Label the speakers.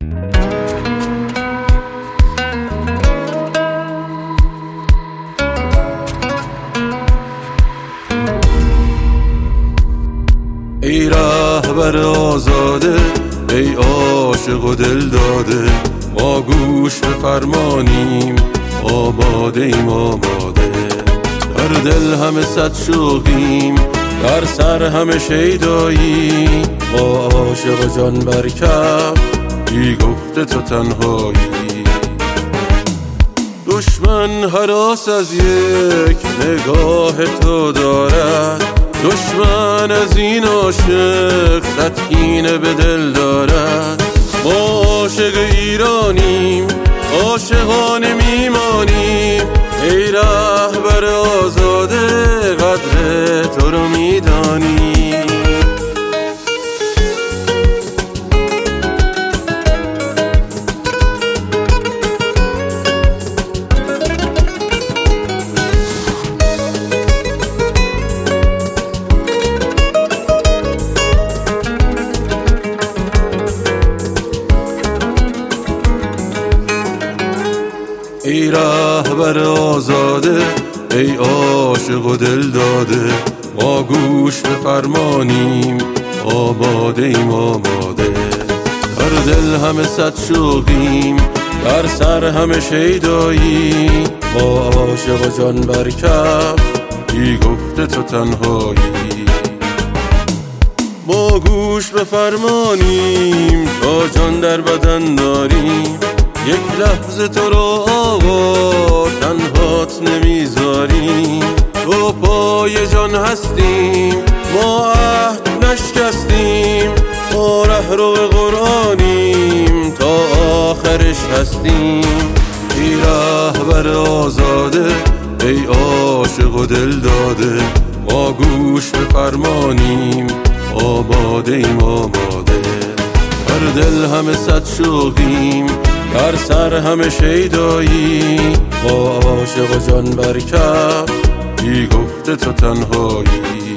Speaker 1: ای رهبر آزاده، ای عاشق و دل داده، ما گوش به فرمانیم، آماده ایم آماده. در دل همه صد شوقیم، در سر همه شیدایی، ما عاشق و جان بر کف، بی گفت تو تنهایی. دشمن هراس از یک نگاه تو دارد، دشمن از این عاشق خطینه به دل دارد. ما عاشق ایرانیم، عاشقانه میمانیم، ای رهبر آزاده، قدر تو رو میدانیم. ای رهبر آزاده، ای عاشق و دل داده، ما گوش به فرمانیم، آماده ایم آماده. در دل همه صد شوقیم، در سر همه شیدایی، ما عاشق و جان بر کف، بی گفت تو تنهایی. ما گوش به فرمانیم، تا جان در بدن داریم، یک لحظه تو رو آقا تنهات نمیذاریم. تو پای جان هستیم، ما عهد نشکستیم، ما رهرو قرآنیم، تا آخرش هستیم. ای رهبر آزاده، ای عاشق و دل داده، ما گوش به فرمانیم، آماده ایم آماده. در دل همه صد شوقیم، در سر همه شیدایی، با عاشق و جان بر کف، بی گفت تو تنهایی.